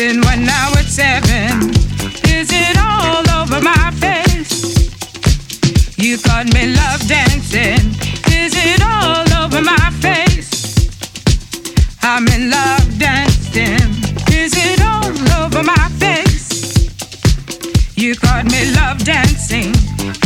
When I was 7, is it all over my face? You caught me love dancing, is it all over my face? I'm in love dancing, is it all over my face? You caught me love dancing,